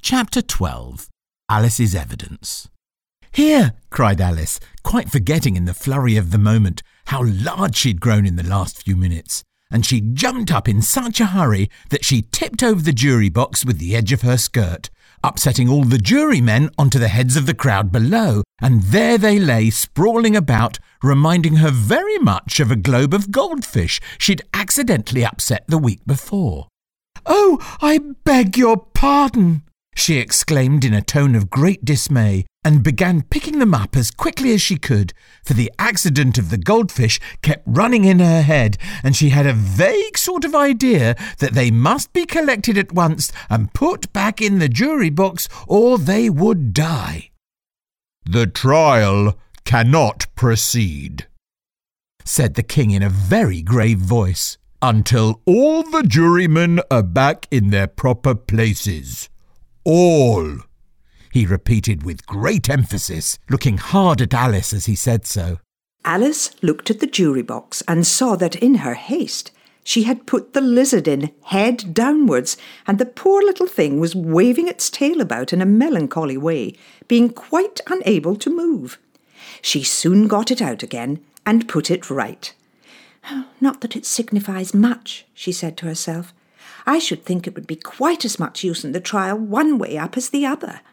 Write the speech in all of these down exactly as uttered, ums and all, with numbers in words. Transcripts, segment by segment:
Chapter twelve. Alice's Evidence. "Here!" cried Alice, quite forgetting in the flurry of the moment how large she'd grown in the last few minutes, and she jumped up in such a hurry that she tipped over the jury box with the edge of her skirt, upsetting all the jurymen onto the heads of the crowd below, and there they lay sprawling about, reminding her very much of a globe of goldfish she'd accidentally upset the week before. "Oh, I beg your pardon!" she exclaimed in a tone of great dismay, and began picking them up as quickly as she could, for the accident of the goldfish kept running in her head, and she had a vague sort of idea that they must be collected at once and put back in the jury box, or they would die. "The trial cannot proceed," said the king in a very grave voice, "until all the jurymen are back in their proper places. All," he repeated with great emphasis, looking hard at Alice as he said so. Alice looked at the jury box and saw that in her haste she had put the lizard in head downwards, and the poor little thing was waving its tail about in a melancholy way, being quite unable to move. She soon got it out again and put it right. "Not that it signifies much," she said to herself. "I should think it would be quite as much use in the trial one way up as the other."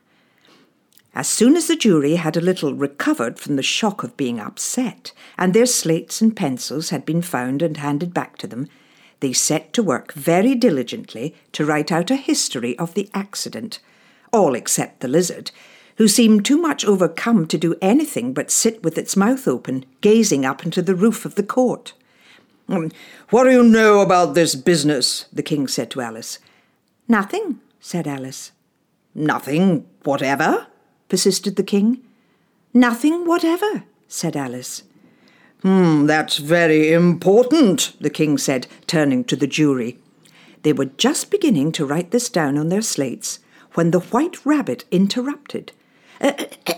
As soon as the jury had a little recovered from the shock of being upset, and their slates and pencils had been found and handed back to them, they set to work very diligently to write out a history of the accident, all except the lizard, who seemed too much overcome to do anything but sit with its mouth open, gazing up into the roof of the court. Um, "What do you know about this business?" the king said to Alice. "Nothing," said Alice. "Nothing whatever?" persisted the king. "Nothing whatever," said Alice. Hmm, that's very important," the king said, turning to the jury. They were just beginning to write this down on their slates when the White Rabbit interrupted. Uh, uh,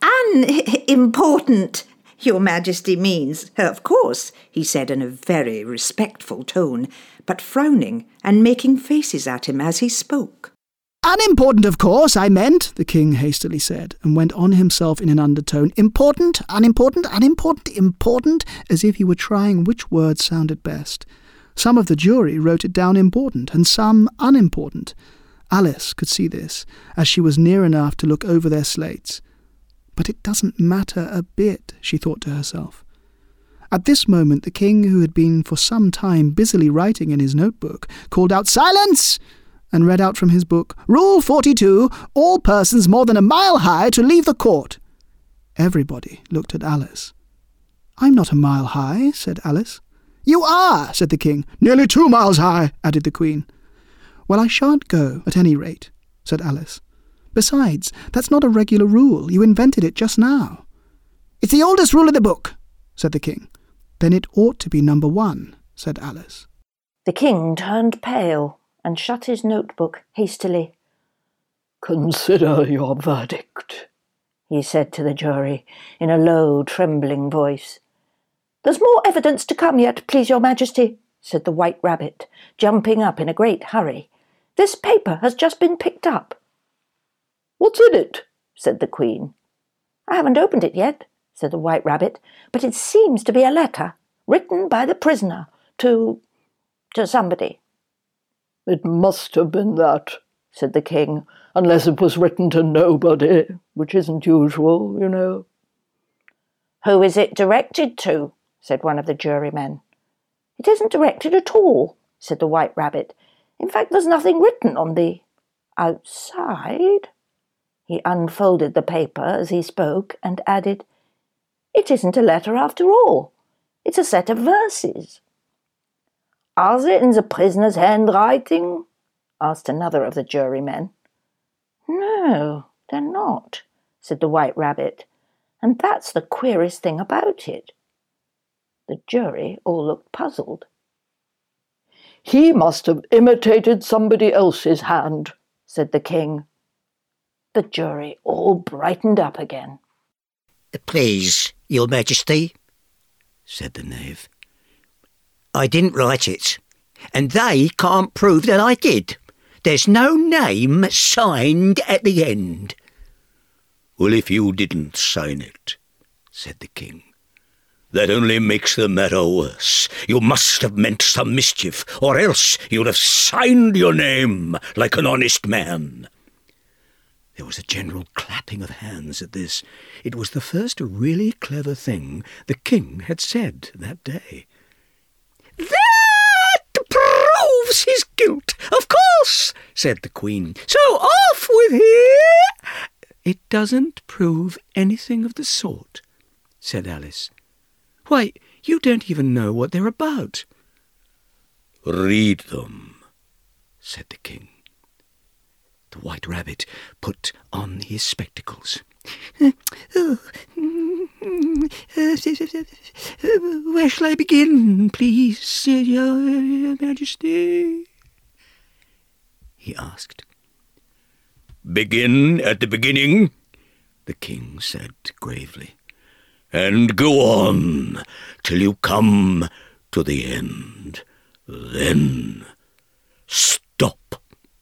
"Unimportant, Your Majesty means, of course," he said in a very respectful tone, but frowning and making faces at him as he spoke. "Unimportant, of course, I meant," the king hastily said, and went on himself in an undertone, "important, unimportant, unimportant, important," as if he were trying which word sounded best. Some of the jury wrote it down important, and some unimportant. Alice could see this, as she was near enough to look over their slates. "But it doesn't matter a bit," she thought to herself. At this moment the king, who had been for some time busily writing in his notebook, called out, "Silence!" and read out from his book, "Rule forty-two, all persons more than a mile high to leave the court." Everybody looked at Alice. "I'm not a mile high," said Alice. "You are," said the king. "Nearly two miles high," added the queen. "Well, I shan't go, at any rate," said Alice. "Besides, that's not a regular rule. You invented it just now." "It's the oldest rule in the book," said the king. "Then it ought to be number one," said Alice. The king turned pale and shut his notebook hastily. "Consider your verdict," he said to the jury in a low, trembling voice. "There's more evidence to come yet, please your majesty," said the White Rabbit, jumping up in a great hurry. "This paper has just been picked up." "What's in it?" said the queen. "I haven't opened it yet," said the White Rabbit, "but it seems to be a letter written by the prisoner to... to somebody." "It must have been that," said the king, "unless it was written to nobody, which isn't usual, you know." "Who is it directed to?" said one of the jurymen. "It isn't directed at all," said the White Rabbit. "In fact, there's nothing written on the outside." He unfolded the paper as he spoke and added, "It isn't a letter after all. It's a set of verses." "Are they in the prisoner's handwriting?" asked another of the jurymen. "No, they're not," said the White Rabbit, "and that's the queerest thing about it." The jury all looked puzzled. "He must have imitated somebody else's hand," said the king. The jury all brightened up again. "Please, your majesty," said the knave, "I didn't write it, and they can't prove that I did. there's no name signed at the end. Well, if you didn't sign it, said the king, that only makes the matter worse. You must have meant some mischief, or else you'd have signed your name like an honest man. There was a general clapping of hands at this. It was the first really clever thing the king had said that day. That proves his guilt, of course, said the queen. So off with him. It doesn't prove anything of the sort, said Alice. Why, you don't even know what they're about. Read them, said the king. The White Rabbit put on his spectacles. Oh, where shall I begin, please, your, your Majesty? He asked. Begin at the beginning, the king said gravely, and go on till you come to the end. Then stop.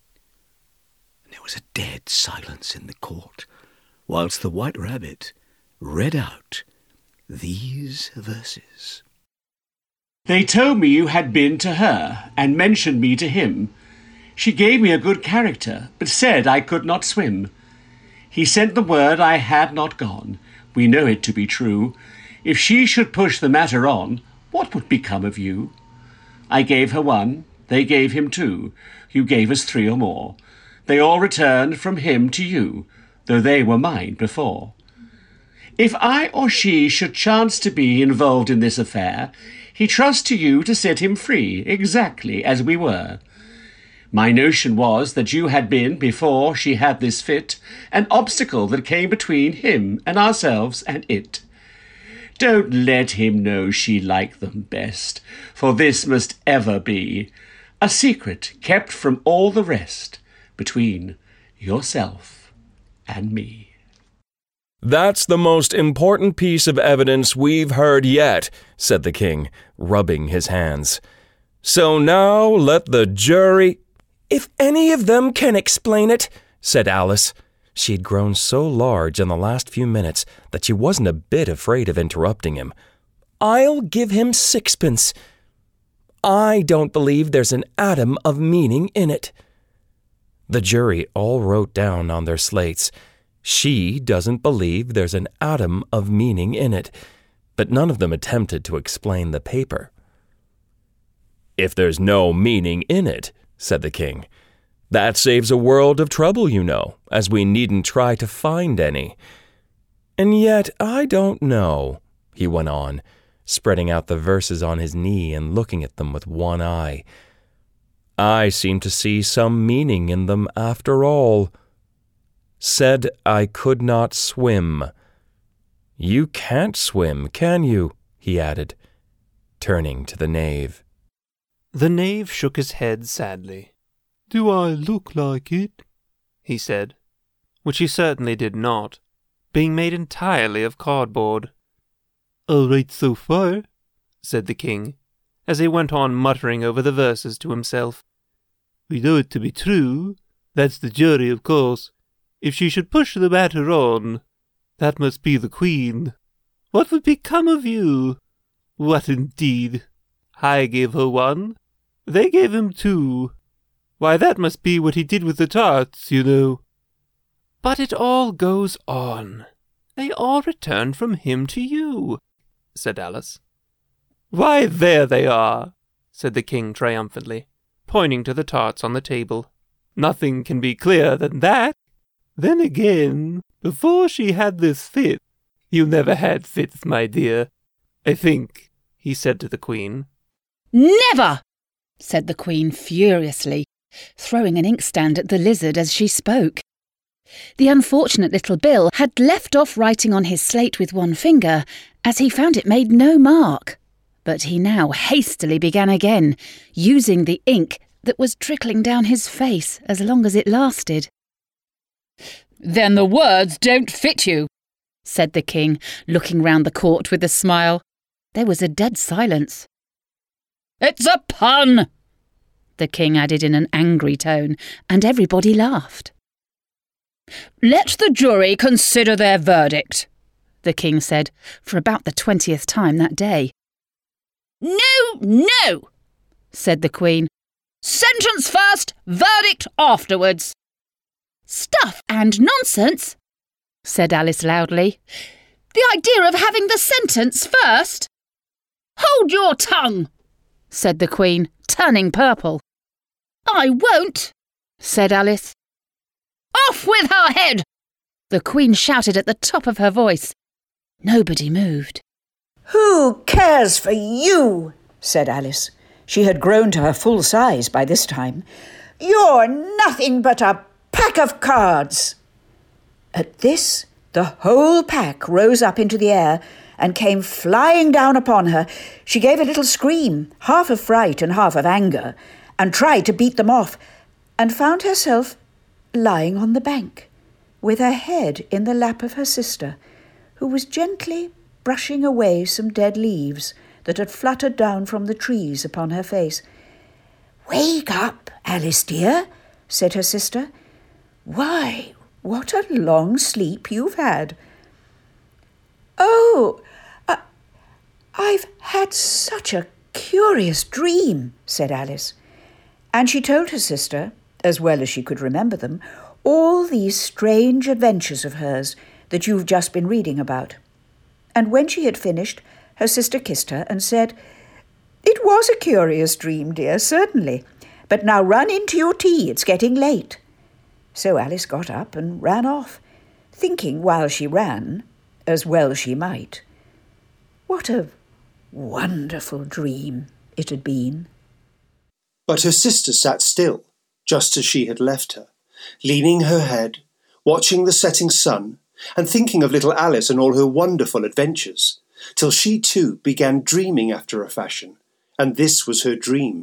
There was a dead silence in the court, whilst the White Rabbit read out these verses. They told me you had been to her, and mentioned me to him. She gave me a good character, but said I could not swim. He sent the word I had not gone. We know it to be true. If she should push the matter on, what would become of you? I gave her one, they gave him two. You gave us three or more. They all returned from him to you, though they were mine before. If I or she should chance to be involved in this affair, he trusts to you to set him free, exactly as we were. My notion was that you had been, before she had this fit, an obstacle that came between him and ourselves and it. Don't let him know she liked them best, for this must ever be a secret kept from all the rest, between yourself and me. That's the most important piece of evidence we've heard yet, said the king, rubbing his hands. So now let the jury— If any of them can explain it, said Alice. She had grown so large in the last few minutes that she wasn't a bit afraid of interrupting him. I'll give him sixpence. I don't believe there's an atom of meaning in it. The jury all wrote down on their slates, she doesn't believe there's an atom of meaning in it, but none of them attempted to explain the paper. If there's no meaning in it, said the king, that saves a world of trouble, you know, as we needn't try to find any. And yet I don't know, he went on, spreading out the verses on his knee and looking at them with one eye. I seem to see some meaning in them after all. Said I could not swim. You can't swim, can you? He added, turning to the knave. The knave shook his head sadly. Do I look like it? He said, which he certainly did not, being made entirely of cardboard. All right so far, said the king, as he went on muttering over the verses to himself. We know it to be true. That's the jury, of course. If she should push the matter on, that must be the queen. What would become of you? What indeed? I gave her one. They gave him two. Why, that must be what he did with the tarts, you know. But it all goes on. They all returned from him to you, said Alice. Why, there they are, said the king triumphantly, pointing to the tarts on the table. Nothing can be clearer than that. Then again, before she had this fit— You never had fits, my dear, I think, he said to the queen. Never! Said the queen furiously, throwing an inkstand at the lizard as she spoke. The unfortunate little Bill had left off writing on his slate with one finger, as he found it made no mark. But he now hastily began again, using the ink that was trickling down his face as long as it lasted. Then the words don't fit you, said the king, looking round the court with a smile. There was a dead silence. It's a pun! the king added in an angry tone, and everybody laughed. "Let the jury consider their verdict," the king said, for about the twentieth time that day. "No, no," said the Queen. "Sentence first, verdict afterwards." "Stuff and nonsense," said Alice loudly. "The idea of having the sentence first." "Hold your tongue," said the Queen, turning purple. "I won't," said Alice. "Off with her head!" the Queen shouted at the top of her voice. Nobody moved. "Who cares for you?" said Alice. She had grown to her full size by this time. "You're nothing but a pack of cards." At this, the whole pack rose up into the air and came flying down upon her. She gave a little scream, half of fright and half of anger, and tried to beat them off, and found herself lying on the bank, with her head in the lap of her sister, who was gently brushing away some dead leaves that had fluttered down from the trees upon her face. "Wake up, Alice dear," said her sister. "Why, what a long sleep you've had." "Oh, uh, I've had such a curious dream," said Alice. And she told her sister, as well as she could remember them, all these strange adventures of hers that you've just been reading about. And when she had finished, her sister kissed her and said, "It was a curious dream, dear, certainly. But now run into your tea, it's getting late." So Alice got up and ran off, thinking while she ran, as well she might, what a wonderful dream it had been. But her sister sat still, just as she had left her, leaning her head, watching the setting sun, and thinking of little Alice and all her wonderful adventures, till she too began dreaming after a fashion, and this was her dream.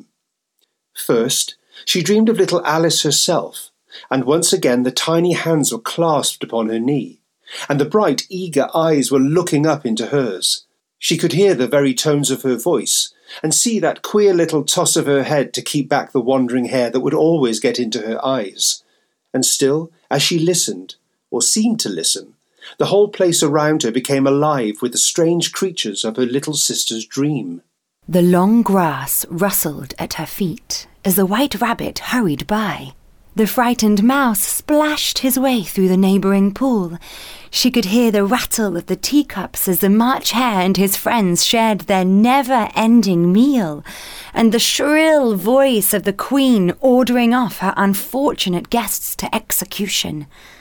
First, she dreamed of little Alice herself, and once again the tiny hands were clasped upon her knee, and the bright, eager eyes were looking up into hers. She could hear the very tones of her voice, and see that queer little toss of her head to keep back the wandering hair that would always get into her eyes. And still, as she listened, or seemed to listen, the whole place around her became alive with the strange creatures of her little sister's dream. The long grass rustled at her feet as the white rabbit hurried by. The frightened mouse splashed his way through the neighbouring pool. She could hear the rattle of the teacups as the March Hare and his friends shared their never-ending meal, and the shrill voice of the Queen ordering off her unfortunate guests to execution.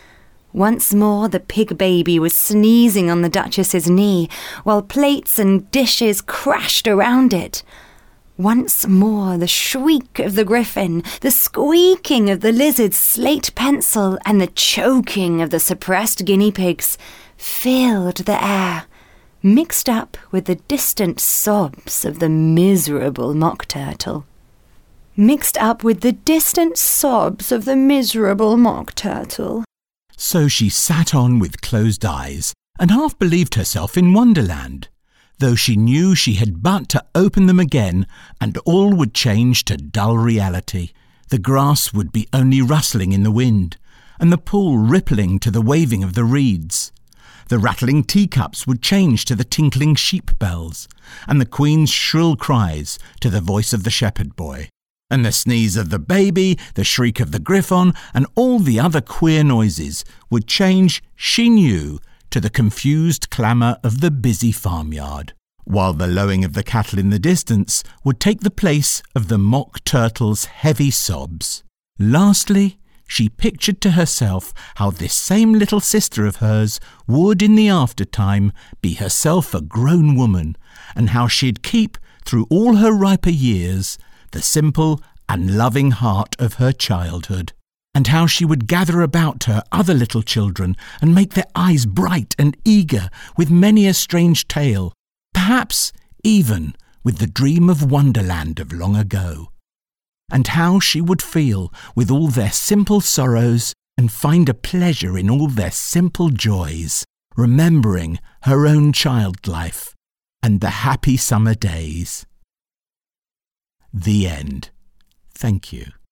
Once more the pig baby was sneezing on the Duchess's knee, while plates and dishes crashed around it. Once more the shriek of the griffin, the squeaking of the lizard's slate pencil, and the choking of the suppressed guinea pigs filled the air, mixed up with the distant sobs of the miserable mock turtle. Mixed up with the distant sobs of the miserable mock turtle. So she sat on with closed eyes and half believed herself in Wonderland, though she knew she had but to open them again and all would change to dull reality. The grass would be only rustling in the wind, and the pool rippling to the waving of the reeds. The rattling teacups would change to the tinkling sheep bells, and the Queen's shrill cries to the voice of the shepherd boy. And the sneeze of the baby, the shriek of the griffon, and all the other queer noises would change, she knew, to the confused clamour of the busy farmyard, while the lowing of the cattle in the distance would take the place of the mock turtle's heavy sobs. Lastly, she pictured to herself how this same little sister of hers would in the aftertime be herself a grown woman, and how she'd keep, through all her riper years, the simple and loving heart of her childhood, and how she would gather about her other little children and make their eyes bright and eager with many a strange tale, perhaps even with the dream of Wonderland of long ago, and how she would feel with all their simple sorrows and find a pleasure in all their simple joys, remembering her own child life and the happy summer days. The end. Thank you.